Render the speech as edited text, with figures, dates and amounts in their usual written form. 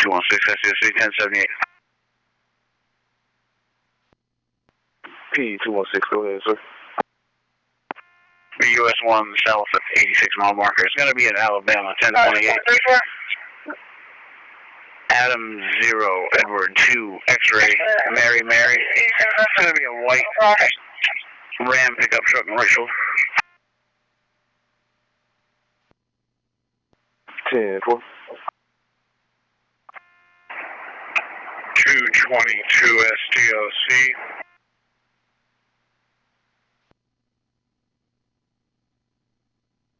P216, SCSC 1078. P216, go ahead, sir. US 1 south of 86 mile marker. It's going to be in Alabama, 1028. Adam 0, Edward 2, X-ray, Mary. It's going to be a white Ram pickup truck in Rachel. 10-4. 222 STOC.